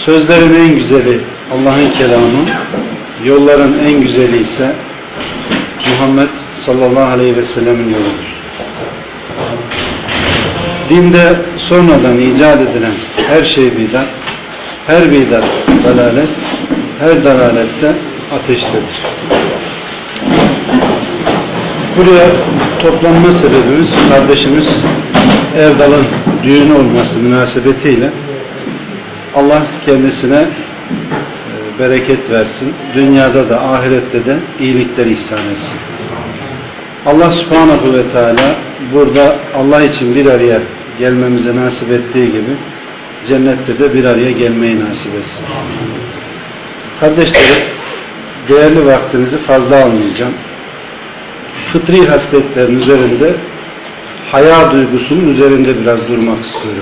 Sözlerin en güzeli Allah'ın kelamı, yolların en güzeli ise Muhammed sallallahu aleyhi ve sellemin yoludur. Dinde sonradan icat edilen her şey bidat, her bidat dalalet, her dalalette ateştedir. Buraya toplanma sebebimiz kardeşimiz Erdal'ın düğünü olması münasebetiyle Allah kendisine bereket versin. Dünyada da ahirette de iyilikler ihsan etsin. Allah subhanahu ve teala burada Allah için bir araya gelmemize nasip ettiği gibi cennette de bir araya gelmeyi nasip etsin. Kardeşlerim, değerli vaktinizi fazla almayacağım. Fıtri hasletlerin üzerinde, haya duygusunun üzerinde biraz durmak istiyorum.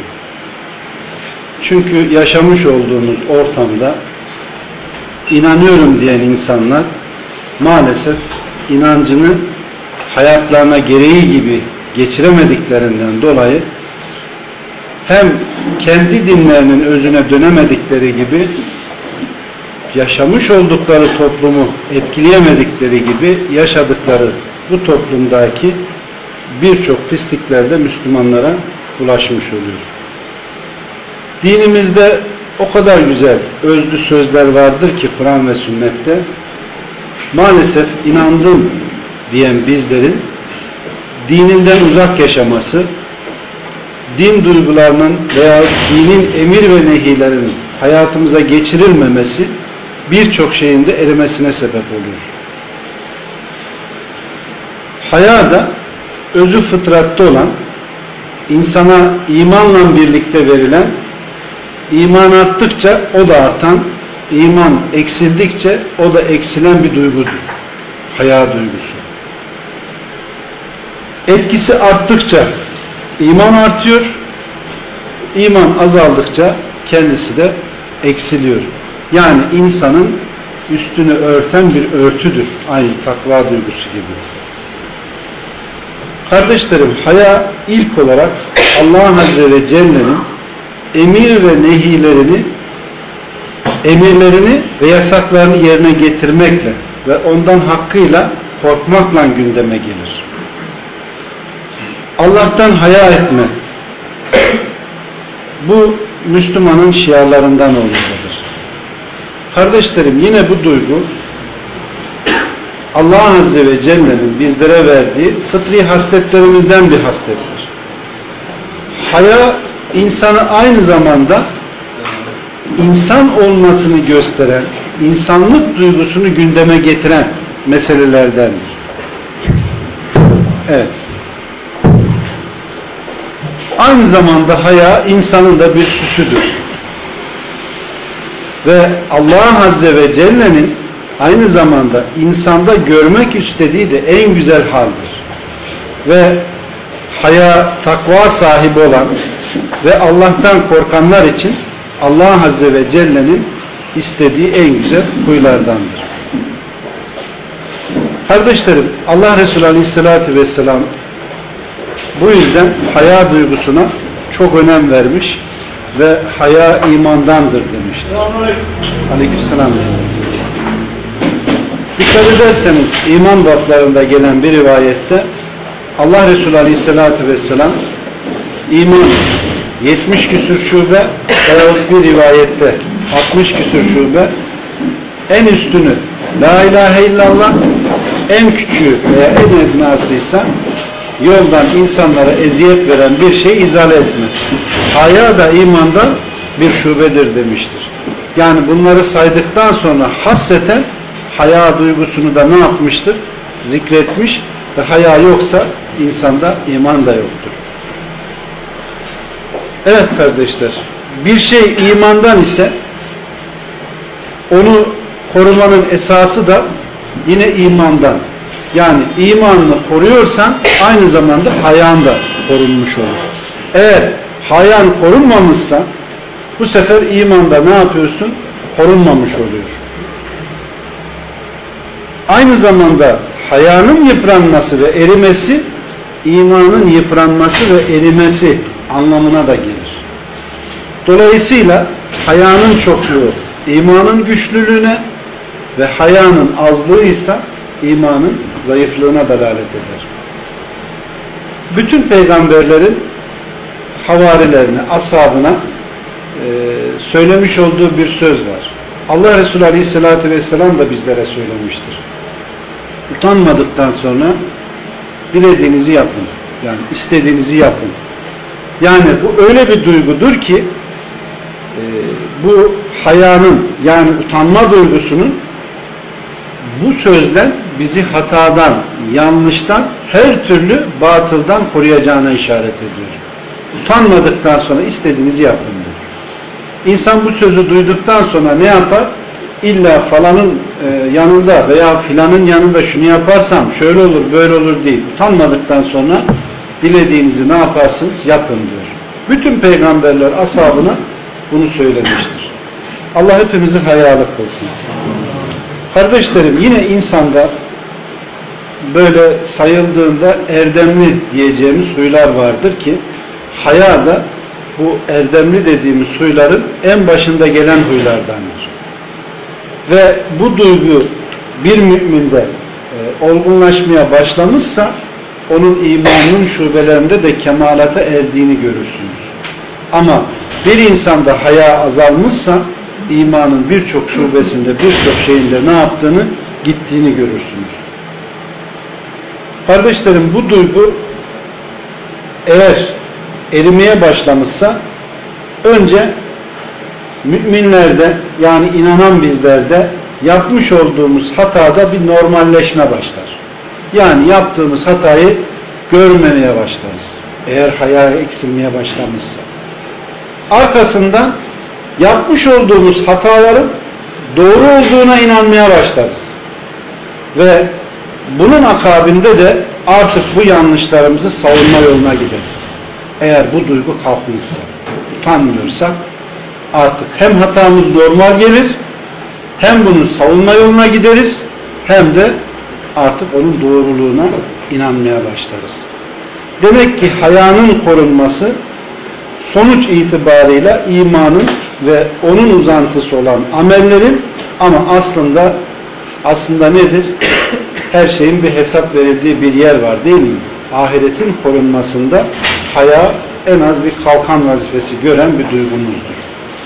Çünkü yaşamış olduğumuz ortamda inanıyorum diyen insanlar maalesef inancını hayatlarına gereği gibi geçiremediklerinden dolayı hem kendi dinlerinin özüne dönemedikleri gibi yaşamış oldukları toplumu etkileyemedikleri gibi yaşadıkları bu toplumdaki birçok pislikler de Müslümanlara ulaşmış oluyor. Dinimizde o kadar güzel özlü sözler vardır ki Kur'an ve sünnette maalesef inandım diyen bizlerin dininden uzak yaşaması, din duygularının veya dinin emir ve nehilerinin hayatımıza geçirilmemesi birçok şeyin de erimesine sebep oluyor. Haya da özü fıtratta olan, insana imanla birlikte verilen, iman arttıkça o da artan, iman eksildikçe o da eksilen bir duygudur. Haya duygusu. Etkisi arttıkça iman artıyor, iman azaldıkça kendisi de eksiliyor. Yani insanın üstünü örten bir örtüdür. Aynı takva duygusu gibi. Kardeşlerim, haya ilk olarak Allah Azze ve Celle'nin emir ve emirlerini ve yasaklarını yerine getirmekle ve ondan hakkıyla korkmakla gündeme gelir. Allah'tan haya etme, bu Müslümanın şiarlarından olmalıdır. Kardeşlerim, yine bu duygu Allah Azze ve Celle'nin bizlere verdiği fıtri hasletlerimizden bir haslettir. Haya insanı aynı zamanda insan olmasını gösteren, insanlık duygusunu gündeme getiren meselelerdendir. Evet. Aynı zamanda haya insanın da bir süsüdür. Ve Allah Azze ve Celle'nin aynı zamanda insanda görmek istediği de en güzel haldir. Ve haya, takva sahibi olan ve Allah'tan korkanlar için Allah Azze ve Celle'nin istediği en güzel huylardandır. Kardeşlerim, Allah Resulü Aleyhisselatü Vesselam bu yüzden haya duygusuna çok önem vermiş ve haya imandandır demiştir. Aleykümselam. Dikkat ederseniz iman bablarında gelen bir rivayette Allah Resulü Aleyhisselatü Vesselam iman 70 küsur şube veyahut bir rivayette 60 küsur şube, en üstünü La ilahe illallah, en küçüğü veya en ednasıysa yoldan insanlara eziyet veren bir şey izale etmek. Haya da imanda bir şubedir demiştir. Yani bunları saydıktan sonra hasseten haya duygusunu da ne yapmıştır? Zikretmiş ve haya yoksa insanda iman da yoktur. Evet kardeşler, bir şey imandan ise onu korumanın esası da yine imandan. Yani imanını koruyorsan aynı zamanda hayan da korunmuş olur. Eğer hayan korunmamışsa bu sefer imanda ne yapıyorsun? Korunmamış oluyor. Aynı zamanda hayanın yıpranması ve erimesi imanın yıpranması ve erimesi anlamına da gelir. Dolayısıyla hayanın çokluğu imanın güçlülüğüne ve hayanın azlığı ise imanın zayıflığına delalet eder. Bütün peygamberlerin havarilerine, ashabına söylemiş olduğu bir söz var. Allah Resulü Aleyhisselatü Vesselam da bizlere söylemiştir. Utanmadıktan sonra dilediğinizi yapın. Yani istediğinizi yapın. Yani bu öyle bir duygudur ki bu hayanın yani utanma duygusunun bu sözden bizi hatadan, yanlıştan, her türlü batıldan koruyacağına işaret ediyor. Utanmadıktan sonra istediğinizi yapın diyor. İnsan bu sözü duyduktan sonra ne yapar? İlla falanın yanında veya filanın yanında şunu yaparsam şöyle olur böyle olur değil. Utanmadıktan sonra dilediğinizi ne yaparsınız? Yapın diyor. Bütün peygamberler ashabına bunu söylemiştir. Allah hepimizi hayalı kılsın. Kardeşlerim, yine insanda böyle sayıldığında erdemli diyeceğimiz huylar vardır ki haya da bu erdemli dediğimiz huyların en başında gelen huylardandır. Ve bu duygu bir müminde olgunlaşmaya başlamışsa onun imanının şubelerinde de kemalata erdiğini görürsünüz. Ama bir insanda haya azalmışsa imanın birçok şubesinde, birçok şeyinde ne yaptığını, gittiğini görürsünüz. Kardeşlerim, bu duygu eğer erimeye başlamışsa önce müminlerde yani inanan bizlerde yapmış olduğumuz hatada bir normalleşme başlar. Yani yaptığımız hatayı görmemeye başlarız. Eğer haya eksilmeye başlamışsa. Arkasından yapmış olduğumuz hataların doğru olduğuna inanmaya başlarız. Ve bunun akabinde de artık bu yanlışlarımızı savunma yoluna gideriz. Eğer bu duygu kalkmışsa, utanmıyorsak artık hem hatamız normal gelir, hem bunu savunma yoluna gideriz, hem de artık onun doğruluğuna inanmaya başlarız. Demek ki hayanın korunması sonuç itibarıyla imanın ve onun uzantısı olan amellerin, ama aslında nedir? Her şeyin bir hesap verildiği bir yer var değil mi? Ahiretin korunmasında haya en az bir kalkan vazifesi gören bir duygumuzdur.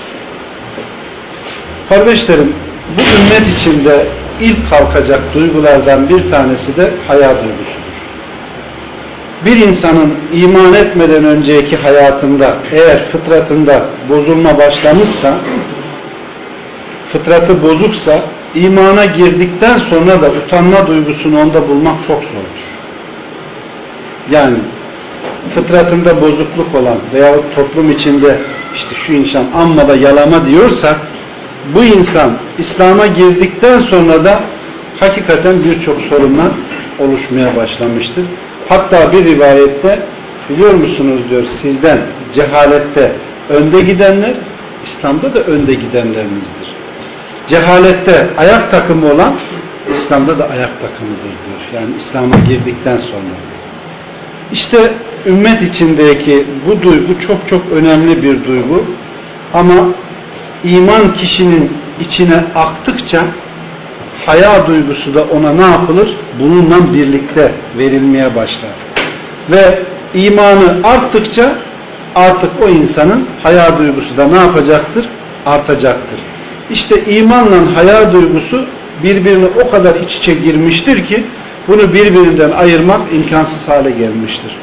Kardeşlerim, bu ümmet içinde ilk kalkacak duygulardan bir tanesi de haya duygusudur. Bir insanın iman etmeden önceki hayatında eğer fıtratında bozulma başlamışsa, fıtratı bozuksa, imana girdikten sonra da utanma duygusunu onda bulmak çok zordur. Yani fıtratında bozukluk olan veya toplum içinde işte şu insan amma da yalama diyorsa, bu insan İslam'a girdikten sonra da hakikaten birçok sorunlar oluşmaya başlamıştır. Hatta bir rivayette biliyor musunuz diyor, sizden cehalette önde gidenler İslam'da da önde gidenlerinizdir. Cehalette ayak takımı olan İslam'da da ayak takımıdır diyor. Yani İslam'a girdikten sonra. İşte ümmet içindeki bu duygu çok çok önemli bir duygu. Ama iman kişinin içine aktıkça haya duygusu da ona ne yapılır? Bununla birlikte verilmeye başlar. Ve imanı arttıkça artık o insanın haya duygusu da ne yapacaktır? Artacaktır. İşte imanla haya duygusu birbirine o kadar iç içe girmiştir ki bunu birbirinden ayırmak imkansız hale gelmiştir.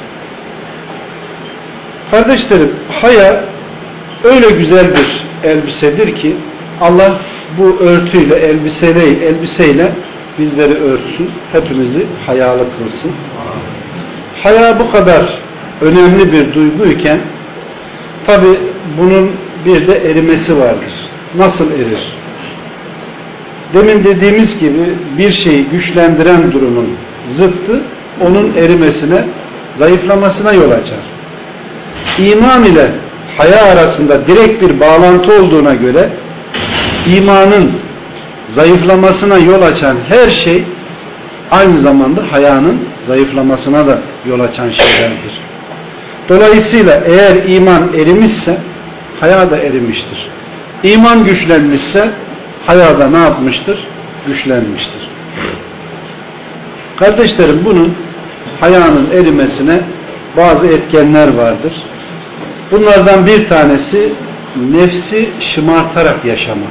Kardeşlerim, haya öyle güzel bir elbisedir ki Allah bu örtüyle, elbiseyle bizleri örtsün, hepimizi hayalı kılsın. Haya bu kadar önemli bir duyguyken tabi bunun bir de erimesi vardır. Nasıl erir? Demin dediğimiz gibi bir şeyi güçlendiren durumun zıttı onun erimesine, zayıflamasına yol açar. İman ile haya arasında direkt bir bağlantı olduğuna göre imanın zayıflamasına yol açan her şey aynı zamanda hayanın zayıflamasına da yol açan şeylerdir. Dolayısıyla eğer iman erimişse haya da erimiştir. İman güçlenmişse haya da ne yapmıştır? Güçlenmiştir. Kardeşlerim, bunun hayanın erimesine bazı etkenler vardır. Bunlardan bir tanesi nefsi şımartarak yaşamak.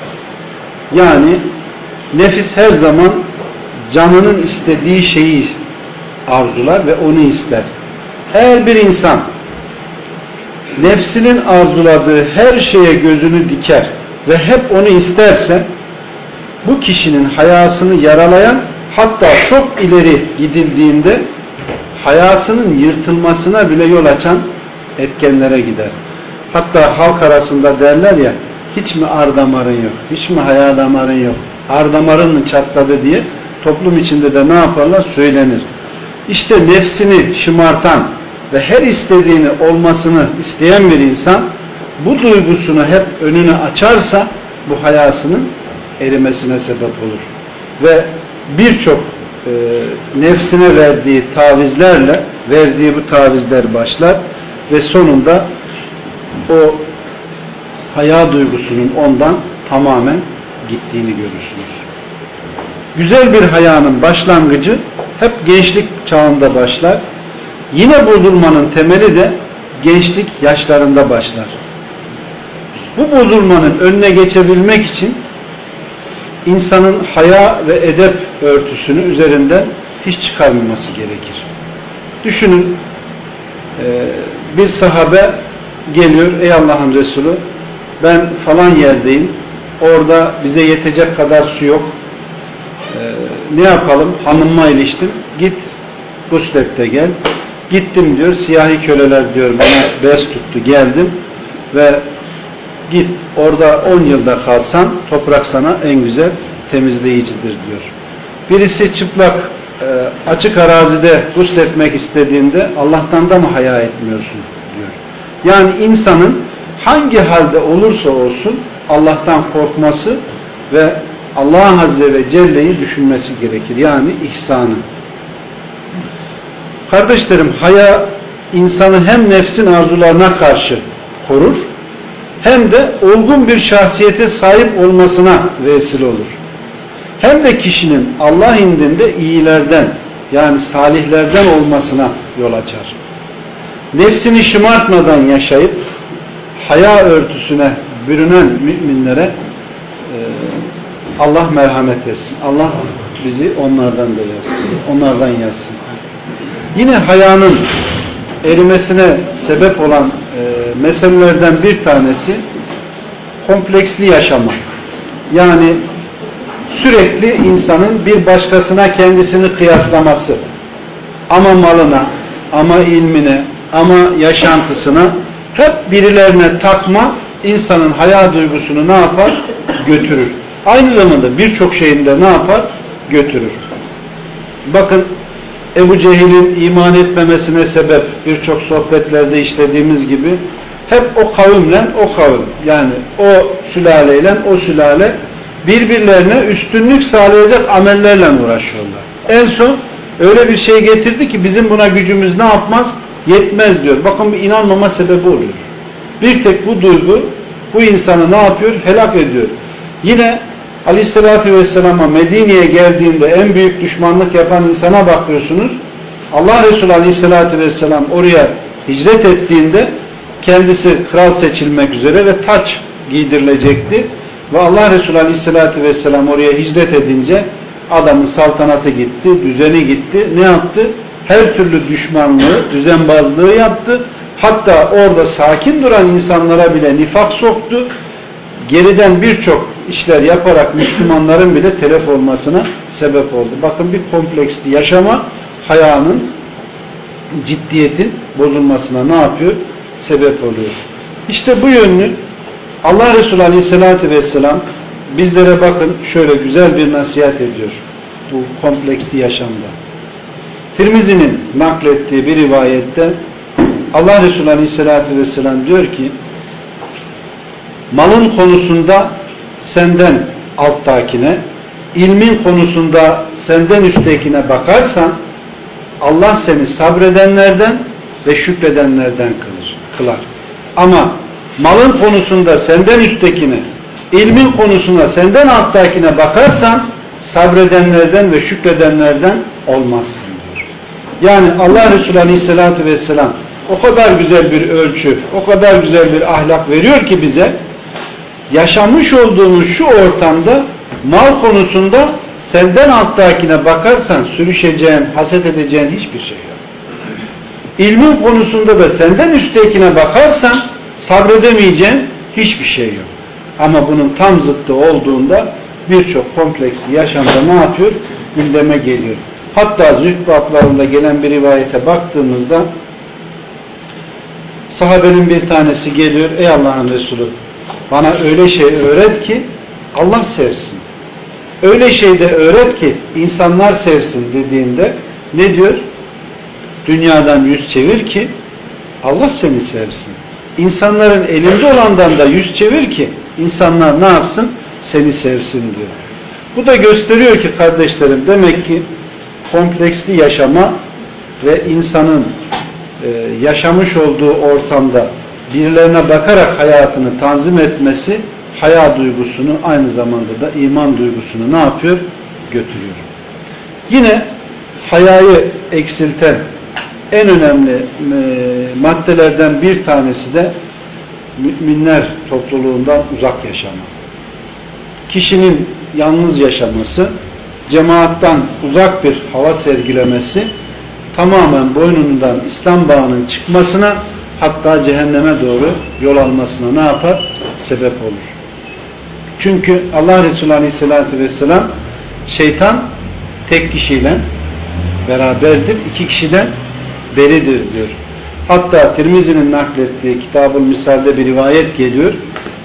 Yani nefis her zaman canının istediği şeyi arzular ve onu ister. Eğer bir insan nefsinin arzuladığı her şeye gözünü diker ve hep onu isterse, bu kişinin hayasını yaralayan, hatta çok ileri gidildiğinde hayasının yırtılmasına bile yol açan etkenlere gider. Hatta halk arasında derler ya, hiç mi ar damarın yok, hiç mi haya damarın yok, ar damarın mı çatladı diye toplum içinde de ne yaparlar? Söylenir. İşte nefsini şımartan ve her istediğini olmasını isteyen bir insan bu duygusunu hep önüne açarsa bu hayasının erimesine sebep olur. Ve birçok nefsine verdiği tavizlerle verdiği bu tavizler başlar ve sonunda o haya duygusunun ondan tamamen gittiğini görürsünüz. Güzel bir hayanın başlangıcı hep gençlik çağında başlar. Yine bozulmanın temeli de gençlik yaşlarında başlar. Bu bozulmanın önüne geçebilmek için insanın haya ve edep örtüsünü üzerinden hiç çıkarmaması gerekir. Düşünün, bir sahabe geliyor, ey Allah'ın Resulü, ben falan yerdeyim, orada bize yetecek kadar su yok, ne yapalım, hanımıma iliştim, git guslet de gel. Gittim diyor, siyahi köleler diyor bana bez tuttu, geldim ve git orada 10 yılda kalsan toprak sana en güzel temizleyicidir diyor. Birisi çıplak açık arazide gusletmek istediğinde Allah'tan da mı haya etmiyorsun diyor. Yani insanın hangi halde olursa olsun Allah'tan korkması ve Allah Azze ve Celle'yi düşünmesi gerekir. Yani ihsanı. Kardeşlerim, haya insanı hem nefsin arzularına karşı korur, hem de olgun bir şahsiyete sahip olmasına vesile olur. Hem de kişinin Allah indinde iyilerden, yani salihlerden olmasına yol açar. Nefsini şımartmadan yaşayıp haya örtüsüne bürünen müminlere Allah merhamet etsin. Allah bizi onlardan da yazsın. Onlardan yazsın. Yine hayanın erimesine sebep olan meselelerden bir tanesi kompleksli yaşama. Yani sürekli insanın bir başkasına kendisini kıyaslaması. Ama malına, ama ilmine, ama yaşantısına hep birilerine takma insanın haya duygusunu ne yapar? Götürür. Aynı zamanda birçok şeyinde ne yapar? Götürür. Bakın, Ebu Cehil'in iman etmemesine sebep birçok sohbetlerde işlediğimiz gibi hep o kavimle o kavim, yani o sülaleyle o sülale birbirlerine üstünlük sağlayacak amellerle uğraşıyorlar. En son öyle bir şey getirdi ki bizim buna gücümüz ne yapmaz? Yetmez diyor. Bakın, bir inanmama sebebi oluyor. Bir tek bu duygu bu insanı ne yapıyor? Helak ediyor. Yine Aleyhisselatü Vesselam'a Medine'ye geldiğinde en büyük düşmanlık yapan insana bakıyorsunuz. Allah Resulü Aleyhisselatü Vesselam oraya hicret ettiğinde kendisi kral seçilmek üzere ve taç giydirilecekti. Ve Allah Resulü Aleyhisselatü Vesselam oraya hicret edince adamın saltanatı gitti, düzeni gitti. Ne yaptı? Her türlü düşmanlığı, düzenbazlığı yaptı. Hatta orada sakin duran insanlara bile nifak soktu. Geriden birçok işler yaparak Müslümanların bile telef olmasına sebep oldu. Bakın, bir kompleksli yaşama hayanın, ciddiyetin bozulmasına ne yapıyor? Sebep oluyor. İşte bu yönlü Allah Resulü Aleyhisselatü Vesselam bizlere bakın şöyle güzel bir nasihat ediyor bu kompleksli yaşamda. Tirmizi'nin naklettiği bir rivayette Allah Resulü Aleyhisselatü Vesselam diyor ki, malın konusunda senden alttakine, ilmin konusunda senden üsttekine bakarsan Allah seni sabredenlerden ve şükredenlerden kılar. Ama malın konusunda senden üsttekine, ilmin konusunda senden alttakine bakarsan sabredenlerden ve şükredenlerden olmazsın diyor. Yani Allah Resulü Aleyhisselatü Vesselam o kadar güzel bir ölçü, o kadar güzel bir ahlak veriyor ki bize, yaşamış olduğumuz şu ortamda mal konusunda senden alttakine bakarsan sürüşeceğin, haset edeceğin hiçbir şey yok. İlmin konusunda da senden üsttekine bakarsan sabredemeyeceğin hiçbir şey yok. Ama bunun tam zıttı olduğunda birçok kompleksli yaşamda ne yapıyor? Gündeme geliyor. Hatta zühd bablarında gelen bir rivayete baktığımızda sahabenin bir tanesi geliyor, ey Allah'ın Resulü bana öyle şey öğret ki Allah sevsin. Öyle şey de öğret ki insanlar sevsin dediğinde ne diyor? Dünyadan yüz çevir ki Allah seni sevsin. İnsanların elinde olandan da yüz çevir ki insanlar ne yapsın? Seni sevsin diyor. Bu da gösteriyor ki kardeşlerim, demek ki kompleksli yaşama ve insanın yaşamış olduğu ortamda birilerine bakarak hayatını tanzim etmesi haya duygusunu, aynı zamanda da iman duygusunu ne yapıyor? Götürüyor. Yine hayayı eksilten en önemli maddelerden bir tanesi de müminler topluluğundan uzak yaşama. Kişinin yalnız yaşaması, cemaattan uzak bir hava sergilemesi, tamamen boynundan İslam bağının çıkmasına, hatta cehenneme doğru yol almasına ne yapar? Sebep olur. Çünkü Allah Resulü Aleyhisselatü Vesselam şeytan tek kişiyle beraberdir, iki kişiden beridir diyor. Hatta Tirmizi'nin naklettiği Kitab-ül Misal'de bir rivayet geliyor.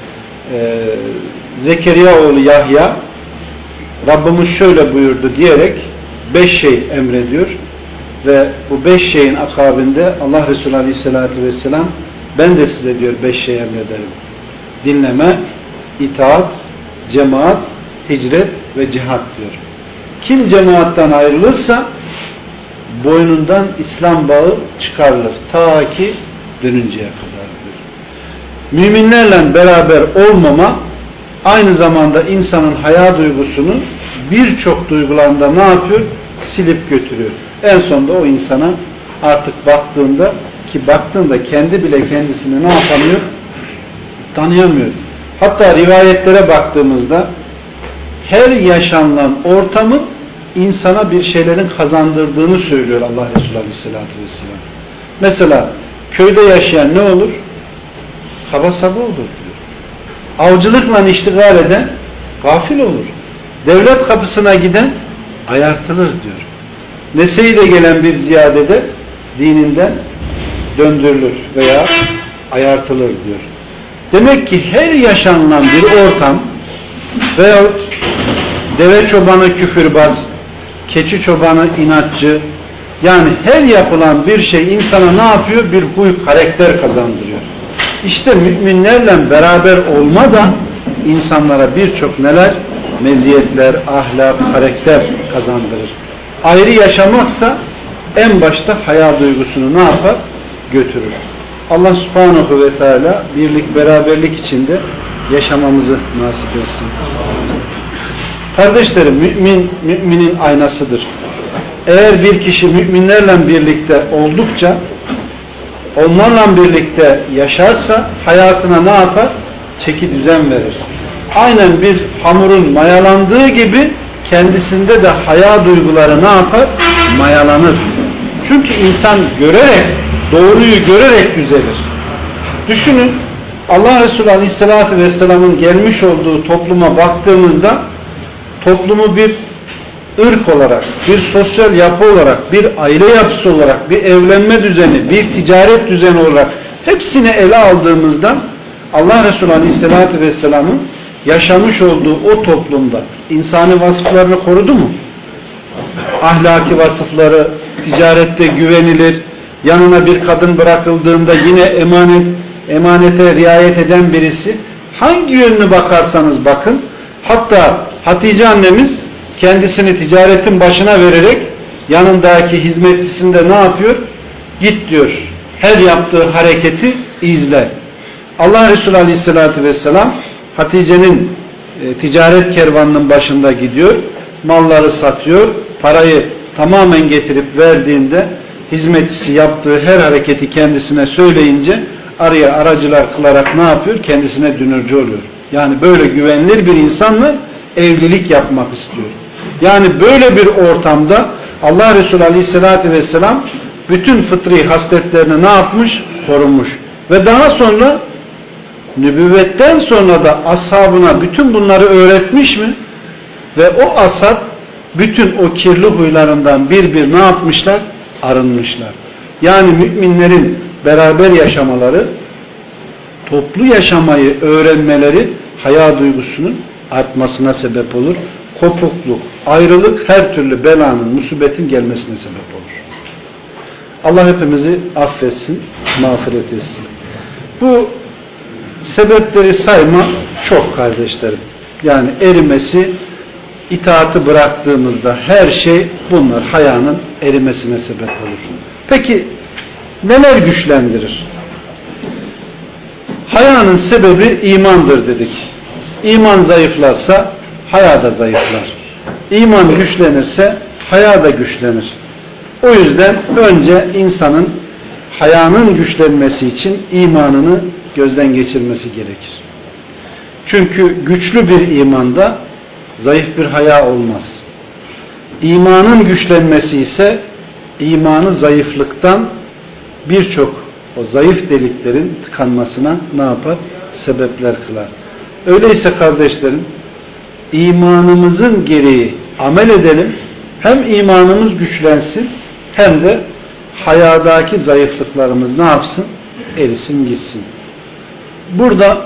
Zekeriya oğlu Yahya Rabbimiz şöyle buyurdu diyerek 5 şey emrediyor ve bu 5 şeyin akabinde Allah Resulü Aleyhisselatü Vesselam ben de size diyor 5 şey emrederim. Dinleme, itaat, cemaat, hicret ve cihat diyor. Kim cemaattan ayrılırsa boynundan İslam bağı çıkarılır. Ta ki dönünceye kadar diyor. Müminlerle beraber olmama aynı zamanda insanın haya duygusunu birçok duygularında ne yapıyor? Silip götürüyor. En sonunda o insana artık baktığında kendi bile kendisini ne yapamıyor? Tanıyamıyor. Hatta rivayetlere baktığımızda her yaşanılan ortamın insana bir şeylerin kazandırdığını söylüyor Allah Resulü Aleyhisselatü Vesselam. Mesela köyde yaşayan ne olur? Kaba saba olur diyor. Avcılıkla iştigal eden gafil olur. Devlet kapısına giden ayartılır diyor. Neseyle gelen bir ziyadede dininden döndürülür veya ayartılır diyor. Demek ki her yaşanılan bir ortam veyahut deve çobanı küfürbaz, keçi çobanı inatçı, yani her yapılan bir şey insana ne yapıyor? Bir huy, karakter kazandırıyor. İşte müminlerle beraber olma da insanlara birçok neler? Meziyetler, ahlak, karakter kazandırır. Ayrı yaşamaksa en başta haya duygusunu ne yapar? Götürür. Allah subhanahu ve teala birlik, beraberlik içinde yaşamamızı nasip etsin. Kardeşlerim, müminin aynasıdır. Eğer bir kişi müminlerle birlikte oldukça, onlarla birlikte yaşarsa hayatına ne yapar? Çeki düzen verir. Aynen bir hamurun mayalandığı gibi kendisinde de haya duyguları ne yapar? Mayalanır. Çünkü insan görerek, doğruyu görerek düzelir. Düşünün, Allah Resulü Aleyhisselatü Vesselam'ın gelmiş olduğu topluma baktığımızda toplumu bir ırk olarak, bir sosyal yapı olarak, bir aile yapısı olarak, bir evlenme düzeni, bir ticaret düzeni olarak hepsini ele aldığımızda Allah Resulü Aleyhisselatü Vesselam'ın yaşamış olduğu o toplumda insani vasıflarını korudu mu? Ahlaki vasıfları, ticarette güvenilir, yanına bir kadın bırakıldığında yine emanete riayet eden birisi, hangi yönünü bakarsanız bakın, hatta Hatice annemiz kendisini ticaretin başına vererek yanındaki hizmetçisinde ne yapıyor? Git diyor. Her yaptığı hareketi izle. Allah Resulü Aleyhisselatü Vesselam Hatice'nin ticaret kervanının başında gidiyor. Malları satıyor. Parayı tamamen getirip verdiğinde hizmetçisi yaptığı her hareketi kendisine söyleyince araya aracılar kılarak ne yapıyor? Kendisine dünürcü oluyor. Yani böyle güvenilir bir insanla evlilik yapmak istiyor. Yani böyle bir ortamda Allah Resulü Aleyhisselatü Vesselam bütün fıtri hasletlerini ne yapmış? Korumuş. Ve daha sonra nübüvvetten sonra da ashabına bütün bunları öğretmiş mi? Ve o ashab bütün o kirli huylarından bir ne yapmışlar? Arınmışlar. Yani müminlerin beraber yaşamaları, toplu yaşamayı öğrenmeleri haya duygusunun artmasına sebep olur. Kopukluk, ayrılık her türlü belanın, musibetin gelmesine sebep olur. Allah hepimizi affetsin, mağfiret etsin. Bu sebepleri sayma çok kardeşlerim. Yani erimesi, itaatı bıraktığımızda her şey bunlar hayanın erimesine sebep olur. Peki neler güçlendirir? Hayanın sebebi imandır dedik. İman zayıflarsa haya da zayıflar. İman güçlenirse haya da güçlenir. O yüzden önce insanın hayanın güçlenmesi için imanını gözden geçirmesi gerekir. Çünkü güçlü bir imanda zayıf bir haya olmaz. İmanın güçlenmesi ise imanı zayıflıktan birçok o zayıf deliklerin tıkanmasına ne yapar? Sebepler kılar. Öyleyse kardeşlerim, imanımızın gereği amel edelim. Hem imanımız güçlensin hem de hayadaki zayıflıklarımız ne yapsın? Erisin gitsin. Burada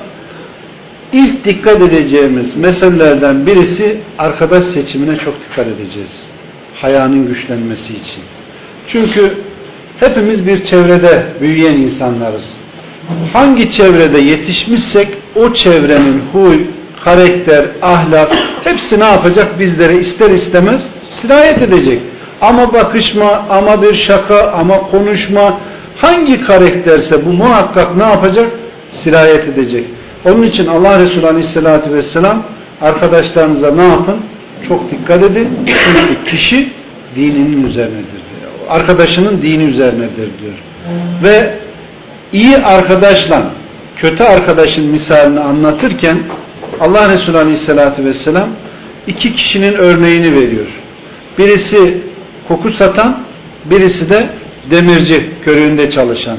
ilk dikkat edeceğimiz meselelerden birisi arkadaş seçimine çok dikkat edeceğiz. Hayanın güçlenmesi için. Çünkü hepimiz bir çevrede büyüyen insanlarız. Hangi çevrede yetişmişsek o çevrenin huy, karakter, ahlak hepsi ne yapacak? Bizlere ister istemez sirayet edecek. Ama bakışma, ama bir şaka, ama konuşma, hangi karakterse bu muhakkak ne yapacak? Sirayet edecek. Onun için Allah Resulü Aleyhisselatü Vesselam arkadaşlarınıza ne yapın? Çok dikkat edin. Çünkü kişi dininin üzerinedir diyor. Arkadaşının dini üzerinedir diyor. Ve iyi arkadaşla kötü arkadaşın misalini anlatırken Allah Resulü Aleyhisselatü Vesselam iki kişinin örneğini veriyor. Birisi koku satan, birisi de demirci körüğünde çalışan.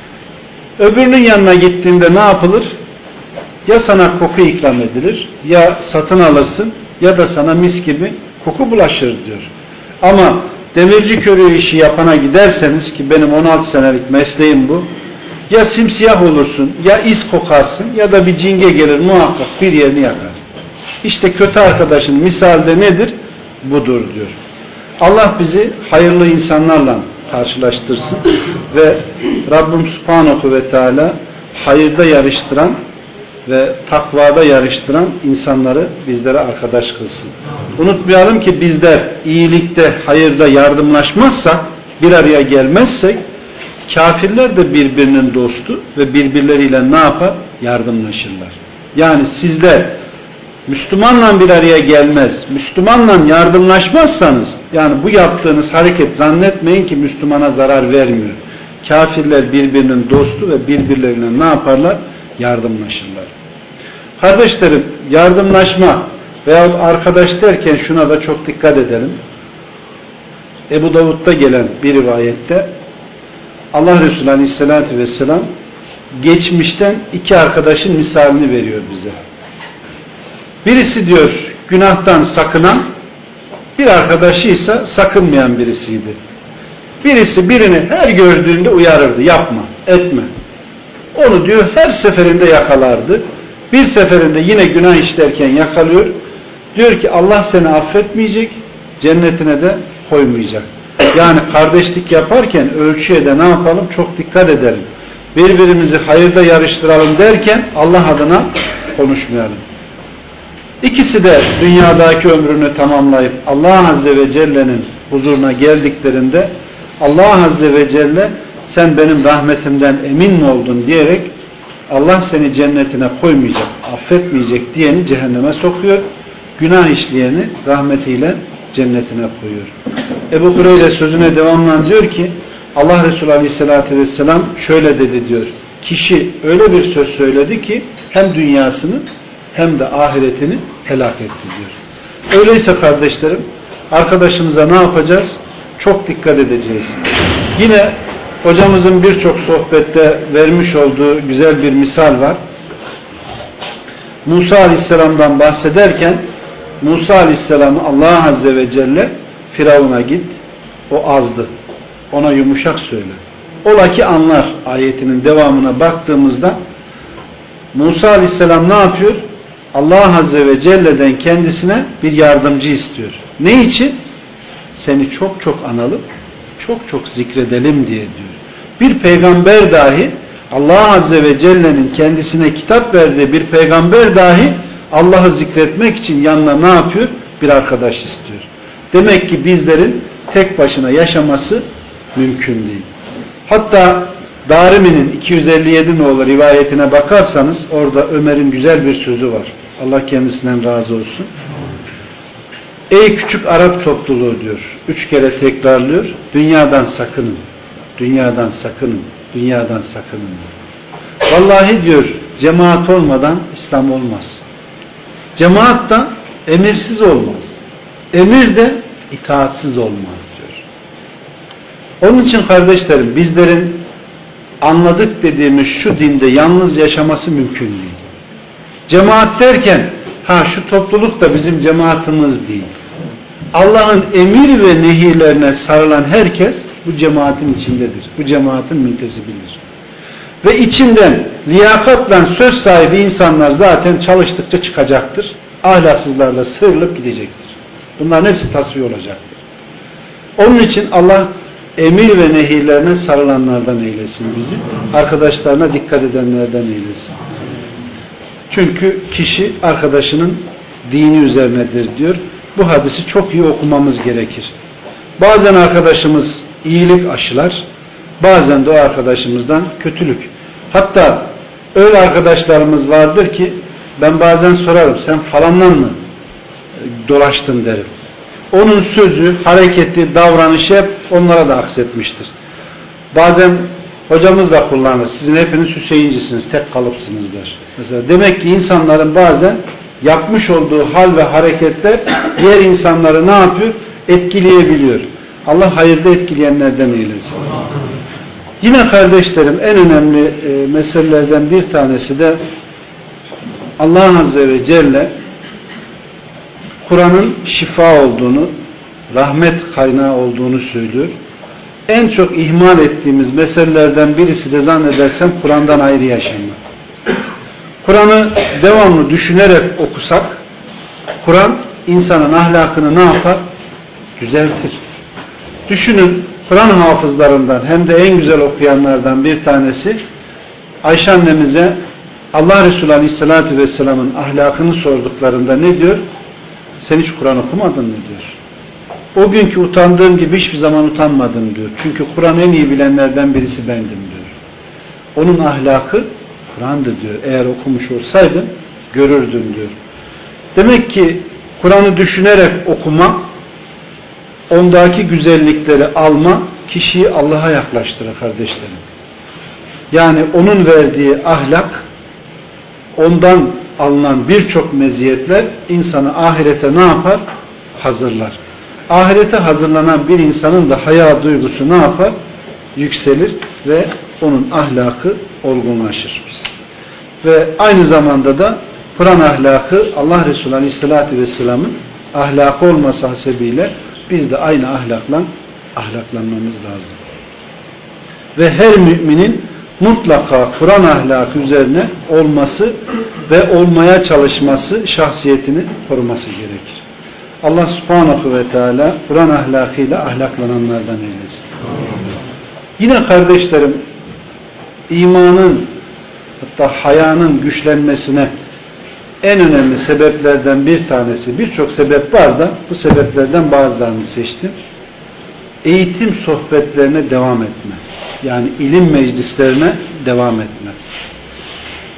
Öbürünün yanına gittiğinde ne yapılır? Ya sana koku ikram edilir, ya satın alırsın, ya da sana mis gibi koku bulaşır diyor. Ama demirci körüğü işi yapana giderseniz, ki benim 16 senelik mesleğim bu, ya simsiyah olursun, ya iz kokarsın, ya da bir cinge gelir muhakkak bir yerini yakar. İşte kötü arkadaşın misalde nedir? Budur diyor. Allah bizi hayırlı insanlarla karşılaştırsın ve Rabbim Subhanahu ve Teala hayırda yarıştıran ve takvada yarıştıran insanları bizlere arkadaş kılsın. Unutmayalım ki bizler iyilikte, hayırda yardımlaşmazsak, bir araya gelmezsek, kafirler de birbirinin dostu ve birbirleriyle ne yapar? Yardımlaşırlar. Yani sizler Müslümanla bir araya gelmez, Müslümanla yardımlaşmazsanız, yani bu yaptığınız hareket zannetmeyin ki Müslümana zarar vermiyor. Kafirler birbirinin dostu ve birbirlerine ne yaparlar? Yardımlaşırlar. Kardeşlerim, yardımlaşma veyahut arkadaş derken şuna da çok dikkat edelim. Ebu Davud'da gelen bir rivayette Allah Resulü Aleyhisselatü Vesselam geçmişten iki arkadaşın misalini veriyor bize. Birisi diyor günahtan sakınan, bir arkadaşı ise sakınmayan birisiydi. Birisi birini her gördüğünde uyarırdı. Yapma, etme. Onu diyor her seferinde yakalardı. Bir seferinde yine günah işlerken yakalıyor. Diyor ki Allah seni affetmeyecek, cennetine de koymayacak. Yani kardeşlik yaparken ölçüye de ne yapalım? Çok dikkat edelim. Birbirimizi hayırda yarıştıralım derken Allah adına konuşmayalım. İkisi de dünyadaki ömrünü tamamlayıp Allah Azze ve Celle'nin huzuruna geldiklerinde Allah Azze ve Celle sen benim rahmetimden emin mi oldun diyerek Allah seni cennetine koymayacak, affetmeyecek diyeni cehenneme sokuyor. Günah işleyeni rahmetiyle cennetine koyuyor. Ebu Hureyre sözüne devamla diyor ki Allah Resulü Aleyhisselatü Vesselam şöyle dedi diyor. Kişi öyle bir söz söyledi ki hem dünyasını hem de ahiretini helak etti diyor. Öyleyse kardeşlerim arkadaşımıza ne yapacağız? Çok dikkat edeceğiz. Yine hocamızın birçok sohbette vermiş olduğu güzel bir misal var. Musa Aleyhisselam'dan bahsederken Musa Aleyhisselam'ı Allah Azze ve Celle Firavun'a git, o azdı. Ona yumuşak söyle. Ola ki anlar ayetinin devamına baktığımızda Musa Aleyhisselam ne yapıyor? Allah Azze ve Celle'den kendisine bir yardımcı istiyor. Ne için? Seni çok çok analım, çok çok zikredelim diye diyor. Bir peygamber dahi Allah Azze ve Celle'nin kendisine kitap verdiği bir peygamber dahi Allah'ı zikretmek için yanına ne yapıyor? Bir arkadaş istiyor. Demek ki bizlerin tek başına yaşaması mümkün değil. Hatta Darimi'nin 257 nolu rivayetine bakarsanız orada Ömer'in güzel bir sözü var. Allah kendisinden razı olsun. Ey küçük Arap topluluğu diyor. 3 kere tekrarlıyor. Dünyadan sakının. Dünyadan sakının. Dünyadan sakının. Vallahi diyor cemaat olmadan İslam olmaz. Cemaat da emirsiz olmaz. Emir de itaatsiz olmaz diyor. Onun için kardeşlerim bizlerin anladık dediğimiz şu dinde yalnız yaşaması mümkün değil. Cemaat derken şu topluluk da bizim cemaatimiz değil. Allah'ın emir ve nehirlerine sarılan herkes bu cemaatin içindedir. Bu cemaatin müntesibidir. Ve içinden liyakatla söz sahibi insanlar zaten çalıştıkça çıkacaktır. Ahlaksızlarla sıyrılıp gidecektir. Bunların hepsi tasfiye olacaktır. Onun için Allah emir ve nehirlerine sarılanlardan eylesin bizi. Arkadaşlarına dikkat edenlerden eylesin. Çünkü kişi arkadaşının dini üzerinedir diyor. Bu hadisi çok iyi okumamız gerekir. Bazen arkadaşımız iyilik aşılar, bazen de o arkadaşımızdan kötülük. Hatta öyle arkadaşlarımız vardır ki ben bazen sorarım sen falanla mı dolaştın derim. Onun sözü, hareketi, davranışı hep onlara da aksetmiştir. Bazen hocamız da kullanır. Sizin hepiniz Hüseyincisiniz, tek kalıpsınız der. Mesela demek ki insanların bazen yapmış olduğu hal ve hareketler diğer insanları ne yapıyor? Etkileyebiliyor. Allah hayırda etkileyenlerden eylesin. Yine kardeşlerim en önemli meselelerden bir tanesi de Allah Azze ve Celle Kur'an'ın şifa olduğunu, rahmet kaynağı olduğunu söylüyor. En çok ihmal ettiğimiz meselelerden birisi de zannedersem Kur'an'dan ayrı yaşamak. Kur'an'ı devamlı düşünerek okusak, Kur'an insanın ahlakını ne yapar? Düzeltir. Düşünün Kur'an hafızlarından hem de en güzel okuyanlardan bir tanesi Ayşe annemize Allah Resulü Aleyhisselatü Vesselam'ın ahlakını sorduklarında ne diyor? Sen hiç Kur'an okumadın mı diyor. O günkü utandığım gibi hiçbir zaman utanmadım diyor. Çünkü Kur'an'ı en iyi bilenlerden birisi bendim diyor. Onun ahlakı Kur'an'dı diyor. Eğer okumuş olsaydın görürdün diyor. Demek ki Kur'an'ı düşünerek okuma, ondaki güzellikleri alma kişiyi Allah'a yaklaştırır kardeşlerim. Yani onun verdiği ahlak, ondan alınan birçok meziyetler insanı ahirete ne yapar? Hazırlar. Ahirete hazırlanan bir insanın da haya duygusu ne yapar? Yükselir ve onun ahlakı olgunlaşır. Ve aynı zamanda da Kur'an ahlakı Allah Resulü Aleyhisselatü Vesselam'ın ahlakı olması hasebiyle biz de aynı ahlakla ahlaklanmamız lazım. Ve her müminin mutlaka Kur'an ahlakı üzerine olması ve olmaya çalışması, şahsiyetini koruması gerekir. Allah subhanahu ve teala Kur'an ahlakıyla ahlaklananlardan eylesin. Yine kardeşlerim imanın hatta hayanın güçlenmesine en önemli sebeplerden bir tanesi, birçok sebep var da bu sebeplerden bazılarını seçtim. Eğitim sohbetlerine devam etme. Yani ilim meclislerine devam etme.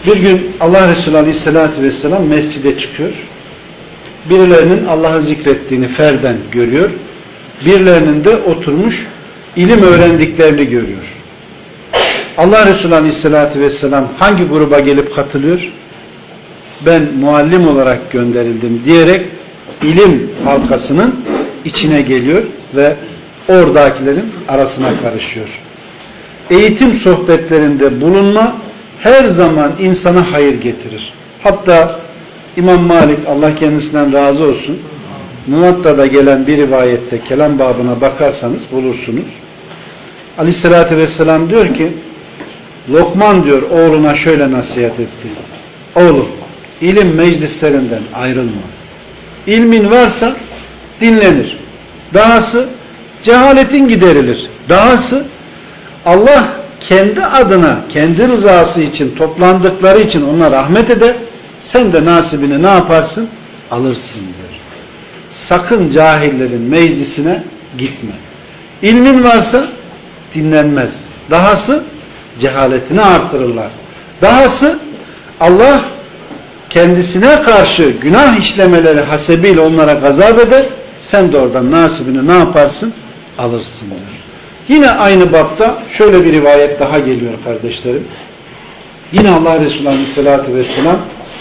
Bir gün Allah Resulü Aleyhisselatü Vesselam mescide çıkıyor. Birilerinin Allah'ı zikrettiğini ferden görüyor. Birilerinin de oturmuş ilim öğrendiklerini görüyor. Allah Resulü Aleyhisselatü Vesselam hangi gruba gelip katılıyor? Ben muallim olarak gönderildim diyerek ilim halkasının içine geliyor ve oradakilerin arasına karışıyor. Eğitim sohbetlerinde bulunma her zaman insana hayır getirir. Hatta İmam Malik, Allah kendisinden razı olsun, Muvatta'da gelen bir rivayette kelam babına bakarsanız bulursunuz. Aleyhissalatü Vesselam diyor ki, Lokman diyor oğluna şöyle nasihat etti. Oğlum, ilim meclislerinden ayrılma. İlmin varsa dinlenir. Dahası cehaletin giderilir. Dahası Allah kendi adına, kendi rızası için toplandıkları için ona rahmet eder. Sen de nasibini ne yaparsın? Alırsın diyor. Sakın cahillerin meclisine gitme. İlmin varsa dinlenmez. Dahası cehaletini artırırlar. Dahası Allah kendisine karşı günah işlemeleri hasebiyle onlara gazap eder. Sen de oradan nasibini ne yaparsın? Alırsın diyor. Yine aynı bapta şöyle bir rivayet daha geliyor kardeşlerim. Yine Allah Resulü Aleyhisselatü Vesselam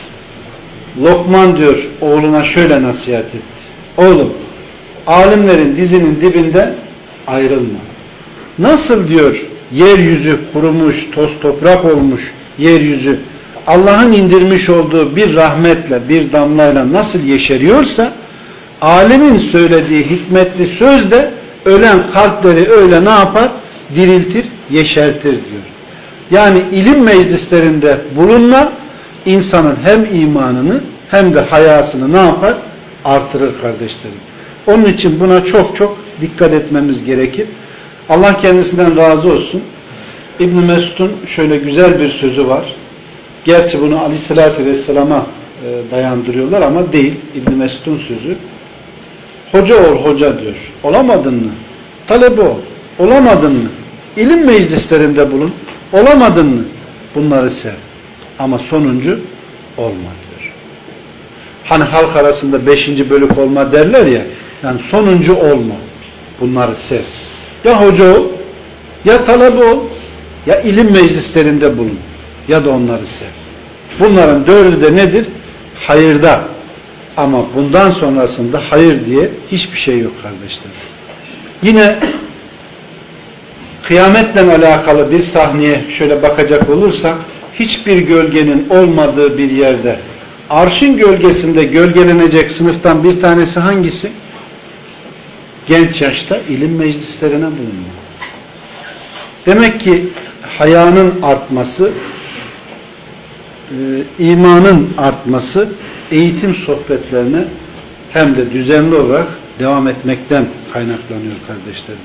Lokman diyor oğluna şöyle nasihat etti. Oğlum, alimlerin dizinin dibinde ayrılma. Nasıl diyor yeryüzü kurumuş, toz toprak olmuş yeryüzü Allah'ın indirmiş olduğu bir rahmetle, bir damlayla nasıl yeşeriyorsa alimin söylediği hikmetli söz de ölen kalpleri öyle ne yapar? Diriltir, yeşertir diyor. Yani ilim meclislerinde bulunma insanın hem imanını hem de hayasını ne yapar? Artırır kardeşlerim. Onun için buna çok çok dikkat etmemiz gerekir. Allah kendisinden razı olsun. İbn Mesud'un şöyle güzel bir sözü var. Gerçi bunu Aleyhisselatü Vesselam'a dayandırıyorlar ama değil. İbn Mesud'un sözü. Hoca ol hoca diyor. Olamadın mı? Talebe ol. Olamadın mı? İlim meclislerinde bulun. Olamadın mı? Bunları sev. Ama sonuncu olma diyor. Hani halk arasında 5. bölük olma derler ya. Yani sonuncu olma. Bunları sev. Ya hoca ol, ya talebe ol, ya ilim meclislerinde bulun. Ya da onları sev. Bunların dördü de nedir? Hayırda. Ama bundan sonrasında hayır diye hiçbir şey yok kardeşler. Yine kıyametle alakalı bir sahneye şöyle bakacak olursak hiçbir gölgenin olmadığı bir yerde arşın gölgesinde gölgelenecek sınıftan bir tanesi hangisi? Genç yaşta ilim meclislerine bulunma. Demek ki hayanın artması, imanın artması eğitim sohbetlerine hem de düzenli olarak devam etmekten kaynaklanıyor kardeşlerim.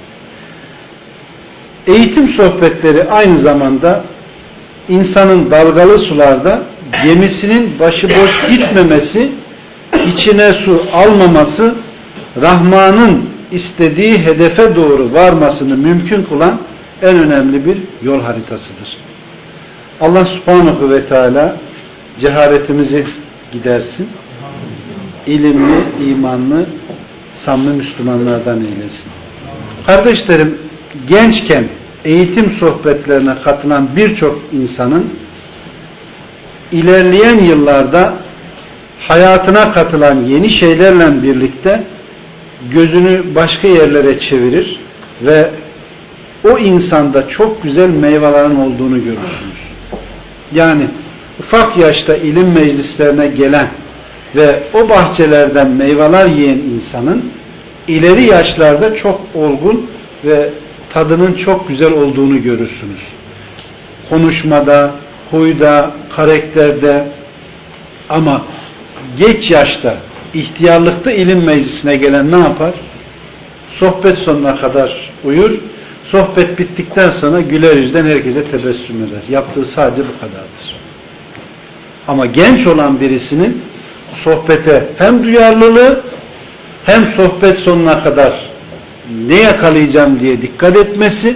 Eğitim sohbetleri aynı zamanda insanın dalgalı sularda gemisinin başıboş gitmemesi, içine su almaması, Rahman'ın istediği hedefe doğru varmasını mümkün kılan en önemli bir yol haritasıdır. Allah subhanahu ve teala cehaletimizi gidersin. İlimli, imanlı, samimi Müslümanlardan eylesin. Kardeşlerim, gençken eğitim sohbetlerine katılan birçok insanın ilerleyen yıllarda hayatına katılan yeni şeylerle birlikte gözünü başka yerlere çevirir ve o insanda çok güzel meyvelerin olduğunu görürsünüz. Yani ufak yaşta ilim meclislerine gelen ve o bahçelerden meyveler yiyen insanın ileri yaşlarda çok olgun ve tadının çok güzel olduğunu görürsünüz. Konuşmada, huyda, karakterde, ama geç yaşta, ihtiyarlıkta ilim meclisine gelen ne yapar? Sohbet sonuna kadar uyur. Sohbet bittikten sonra güler yüzden herkese tebessüm eder. Yaptığı sadece bu kadardır. Ama genç olan birisinin sohbete hem duyarlılığı hem sohbet sonuna kadar ne yakalayacağım diye dikkat etmesi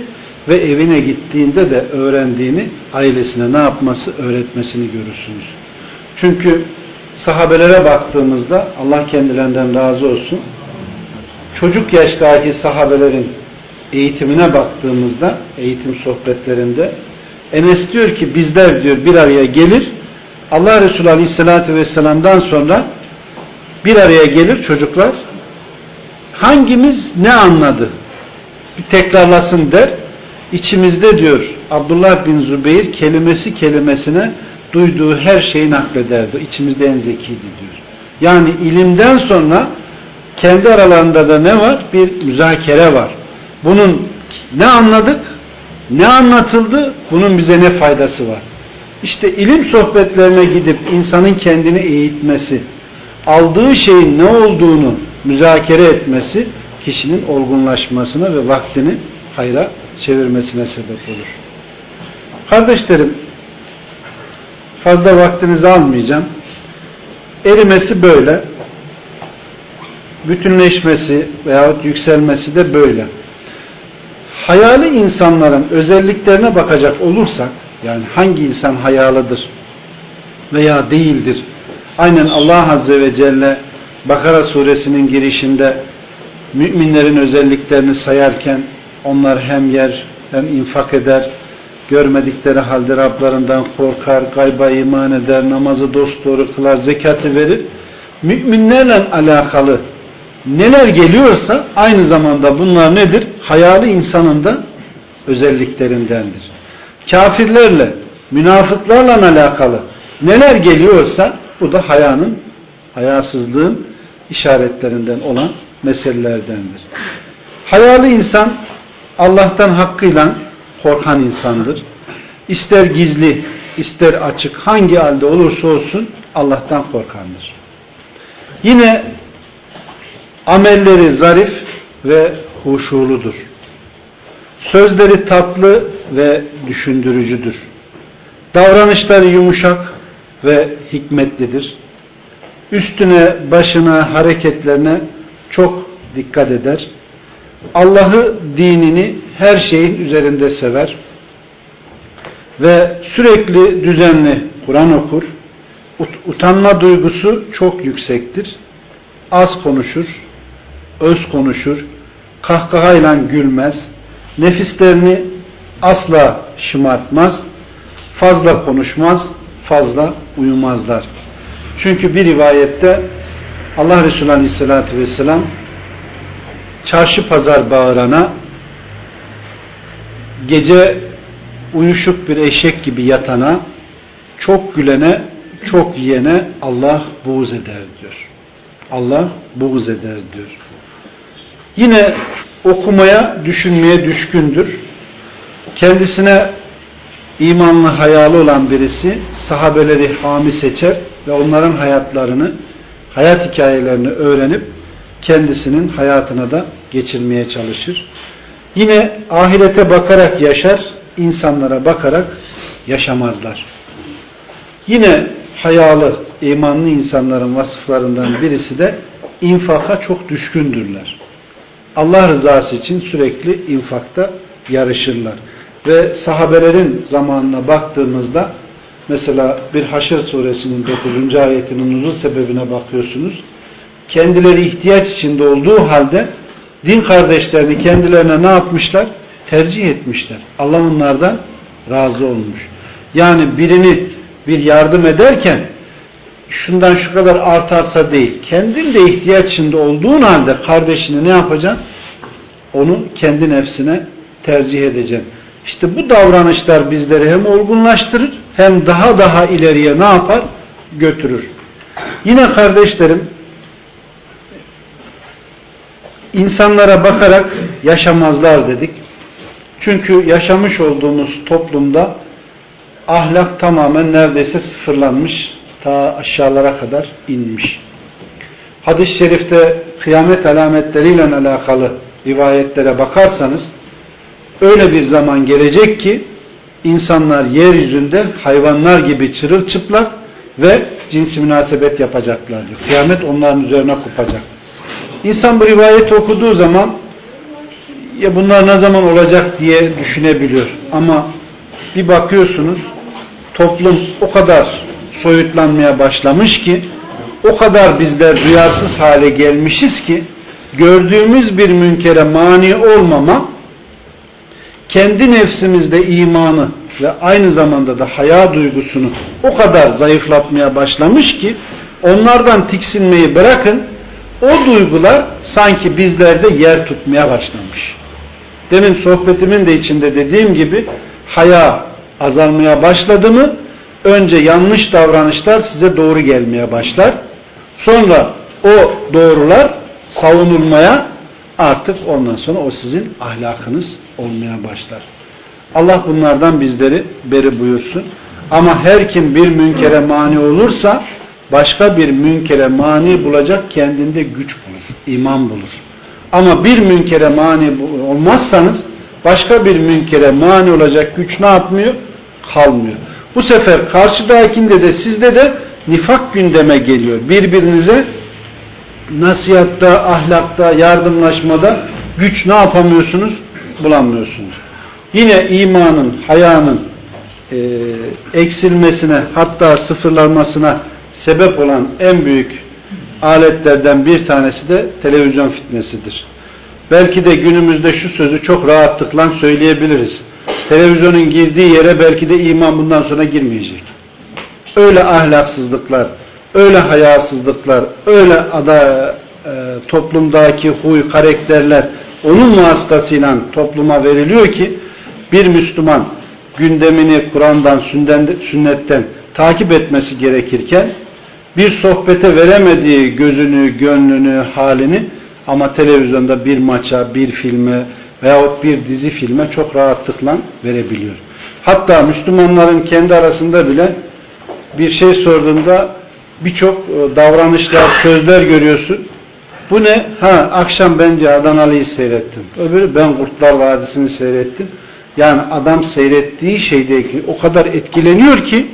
ve evine gittiğinde de öğrendiğini ailesine ne yapması, öğretmesini görürsünüz. Çünkü sahabelere baktığımızda, Allah kendilerinden razı olsun, çocuk yaştaki sahabelerin eğitimine baktığımızda, eğitim sohbetlerinde Enes diyor ki bizler diyor bir araya gelir, Allah Resulü Aleyhisselatü Vesselam'dan sonra bir araya gelir çocuklar, hangimiz ne anladı bir tekrarlasın der. İçimizde diyor Abdullah bin Zübeyir kelimesi kelimesine duyduğu her şeyi naklederdi. İçimizde en zekiydi diyor. Yani ilimden sonra kendi aralarında da ne var? Bir müzakere var. Bunun ne anladık? Ne anlatıldı? Bunun bize ne faydası var? İşte ilim sohbetlerine gidip insanın kendini eğitmesi, aldığı şeyin ne olduğunu müzakere etmesi kişinin olgunlaşmasına ve vaktini hayra çevirmesine sebep olur. Kardeşlerim, fazla vaktinizi almayacağım. Erimesi böyle. Bütünleşmesi veyahut yükselmesi de böyle. Hayalı insanların özelliklerine bakacak olursak, yani hangi insan hayalıdır veya değildir? Aynen Allah Azze ve Celle Bakara suresinin girişinde müminlerin özelliklerini sayarken onlar hem yer hem infak eder, görmedikleri halde Rablarından korkar, gayba iman eder, namazı dosdoğru kılar, zekatı verir. Müminlerle alakalı neler geliyorsa aynı zamanda bunlar nedir? Hayalı insanın da özelliklerindendir. Kafirlerle, münafıklarla alakalı neler geliyorsa bu da hayasızlığın işaretlerinden olan meselelerdendir. Hayalı insan Allah'tan hakkıyla korkan insandır. İster gizli, ister açık, hangi halde olursa olsun Allah'tan korkandır. Yine amelleri zarif ve huşuludur. Sözleri tatlı ve düşündürücüdür. Davranışları yumuşak ve hikmetlidir. Üstüne, başına, hareketlerine çok dikkat eder. Allah'ı, dinini her şeyin üzerinde sever ve sürekli düzenli Kur'an okur. Utanma duygusu çok yüksektir. Az konuşur, öz konuşur, kahkahayla gülmez, nefislerini asla şımartmaz, fazla konuşmaz, fazla uyumazlar. Çünkü bir rivayette Allah Resulü Aleyhisselatü Vesselam çarşı pazar bağırana, gece uyuşuk bir eşek gibi yatana, çok gülene, çok yiyene Allah buğz eder diyor. Allah buğz eder diyor. Yine okumaya, düşünmeye düşkündür. Kendisine imanlı, hayalı olan birisi sahabeleri hami seçer ve onların hayatlarını, hayat hikayelerini öğrenip kendisinin hayatına da geçirmeye çalışır. Yine ahirete bakarak yaşar, insanlara bakarak yaşamazlar. Yine hayalı, imanlı insanların vasıflarından birisi de infaka çok düşkündürler. Allah rızası için sürekli infakta yarışırlar. Ve sahabelerin zamanına baktığımızda mesela bir Haşr suresinin 9. ayetinin nuzul sebebine bakıyorsunuz. Kendileri ihtiyaç içinde olduğu halde din kardeşlerini kendilerine ne yapmışlar? Tercih etmişler. Allah onlardan razı olmuş. Yani birini bir yardım ederken şundan şu kadar artarsa değil, kendin de ihtiyaç içinde olduğun halde kardeşini ne yapacaksın? Onu kendi nefsine tercih edeceksin. İşte bu davranışlar bizleri hem olgunlaştırır hem daha ileriye ne yapar? Götürür. Yine kardeşlerim, insanlara bakarak yaşamazlar dedik. Çünkü yaşamış olduğumuz toplumda ahlak tamamen neredeyse sıfırlanmış, ta aşağılara kadar inmiş. Hadis-i şerifte kıyamet alametleriyle alakalı rivayetlere bakarsanız öyle bir zaman gelecek ki insanlar yeryüzünde hayvanlar gibi çırılçıplak ve cinsi münasebet yapacaklar diyor. Kıyamet onların üzerine kopacak. İnsan bu rivayeti okuduğu zaman ya bunlar ne zaman olacak diye düşünebiliyor. Ama bir bakıyorsunuz toplum o kadar soyutlanmaya başlamış ki, o kadar bizler duyarsız hale gelmişiz ki, gördüğümüz bir münkere mani olmama, kendi nefsimizde imanı ve aynı zamanda da haya duygusunu o kadar zayıflatmaya başlamış ki, onlardan tiksinmeyi bırakın, o duygular sanki bizlerde yer tutmaya başlamış. Demin sohbetimin de içinde dediğim gibi, haya azalmaya başladı mı, önce yanlış davranışlar size doğru gelmeye başlar. Sonra o doğrular savunulmaya, artık ondan sonra o sizin ahlakınız olmaya başlar. Allah bunlardan bizleri beri buyursun. Ama her kim bir münkere mani olursa, başka bir münkere mani bulacak kendinde güç bulur, iman bulur. Ama bir münkere mani olmazsanız, başka bir münkere mani olacak güç ne yapmıyor? Kalmıyor. Bu sefer karşıdakinde de sizde de nifak gündeme geliyor. Birbirinize nasihatta, ahlakta, yardımlaşmada güç ne yapamıyorsunuz? Bulamıyorsunuz. Yine imanın, hayanın eksilmesine, hatta sıfırlanmasına sebep olan en büyük aletlerden bir tanesi de televizyon fitnesidir. Belki de günümüzde şu sözü çok rahatlıkla söyleyebiliriz. Televizyonun girdiği yere belki de iman bundan sonra girmeyecek. Öyle ahlaksızlıklar, öyle hayasızlıklar, öyle toplumdaki huy, karakterler onun vasıtasıyla topluma veriliyor ki, bir Müslüman gündemini Kur'an'dan, sünnetten takip etmesi gerekirken, bir sohbete veremediği gözünü, gönlünü, halini ama televizyonda bir maça, bir filme veyahut bir dizi filme çok rahatlıkla verebiliyor. Hatta Müslümanların kendi arasında bile bir şey sorduğunda birçok davranışlar, sözler görüyorsun. Bu ne? Akşam bence Adanalı'yı seyrettim. Öbürü ben Kurtlar Vadisi'ni seyrettim. Yani adam seyrettiği şeydeki o kadar etkileniyor ki,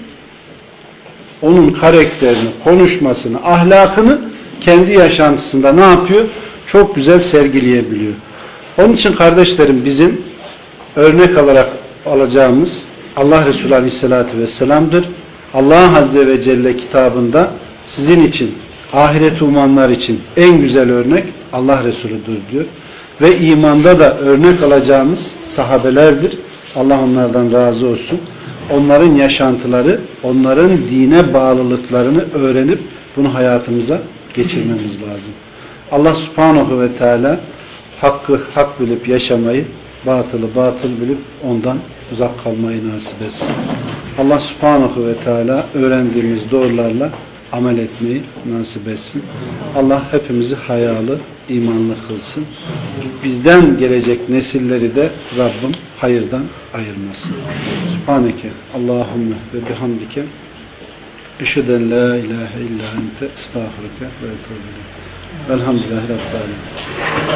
onun karakterini, konuşmasını, ahlakını kendi yaşantısında ne yapıyor? Çok güzel sergileyebiliyor. Onun için kardeşlerim, bizim örnek olarak alacağımız Allah Resulü Aleyhisselatü Vesselam'dır. Allah Azze ve Celle kitabında sizin için, ahiret umanlar için en güzel örnek Allah Resulü'dür diyor. Ve imanda da örnek alacağımız sahabelerdir. Allah onlardan razı olsun. Onların yaşantıları, onların dine bağlılıklarını öğrenip bunu hayatımıza geçirmemiz lazım. Allah Subhanahu ve Teala hakkı hak bilip yaşamayı, batılı batıl bilip ondan uzak kalmayı nasip etsin. Allah Subhanahu ve Teala öğrendiğimiz doğrularla amel etmeyi nasip etsin. Allah hepimizi hayalı, imanlı kılsın. Bizden gelecek nesilleri de Rabbim hayırdan ayırmasın. Subhaneke Allahümme ve bihamdike eşheden la ilahe illa ente estağfurüke ve etûbü ileyk. Velhamdülillahi Rabbil âlemin.